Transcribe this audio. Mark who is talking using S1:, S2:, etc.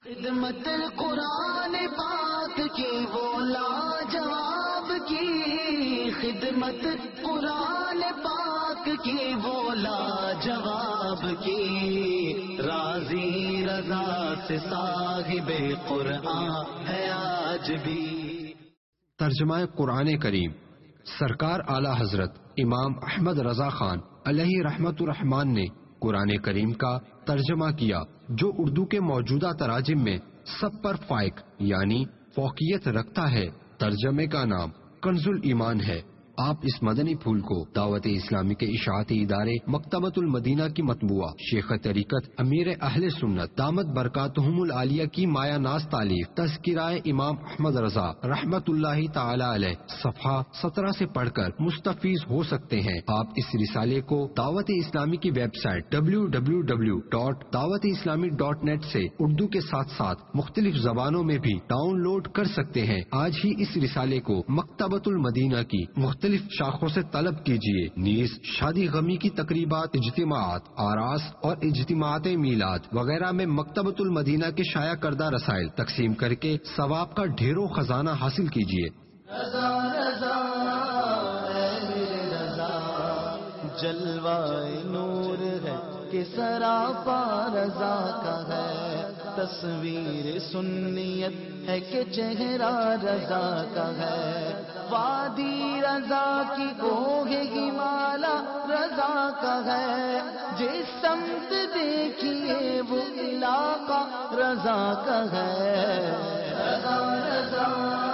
S1: خدمت قرآن پاک کی وہ لاجواب کی، خدمت قرآن پاک کی وہ لاجواب کی، راضی رضا سے صاحب قرآن ہے آج بھی۔
S2: ترجمہ قرآن کریم سرکار اعلی حضرت امام احمد رضا خان علیہ رحمت الرحمان نے قرآن کریم کا ترجمہ کیا، جو اردو کے موجودہ تراجم میں سب پر فائق یعنی فوقیت رکھتا ہے۔ ترجمے کا نام کنز الایمان ہے۔ آپ اس مدنی پھول کو دعوت اسلامی کے اشاعتی ادارے مکتبۃ المدینہ کی مطبوعہ شیخ طریقت امیر اہل سنت دامت برکاتہم العالیہ کی مایہ ناز تالیف تذکرہ امام احمد رضا رحمت اللہ تعالی علیہ صفحہ 17 سے پڑھ کر مستفیض ہو سکتے ہیں۔ آپ اس رسالے کو دعوت اسلامی کی ویب سائٹ www.dawat-islami.net سے اردو کے ساتھ ساتھ مختلف زبانوں میں بھی ڈاؤن لوڈ کر سکتے ہیں۔ آج ہی اس رسالے کو مکتبۃ المدینہ کی مختلف شاخوں سے طلب کیجیے۔ نیز شادی غمی کی تقریبات، اجتماعات، آراس اور اجتماعات میلاد وغیرہ میں مکتبۃ المدینہ کے شائع کردہ رسائل تقسیم کر کے ثواب کا ڈھیروں خزانہ حاصل کیجیے۔
S1: رضا رضا اے میرے رضا، جلوہ نور ہے کہ سراپا رضا کا ہے، تصویر سنیت ہے کہ چہرہ رضا کا ہے، وادی رضا کی کوہ ہمالا رضا کا ہے، جس سمت دیکھیے وہ علاقہ رضا کا ہے۔ رضا رضا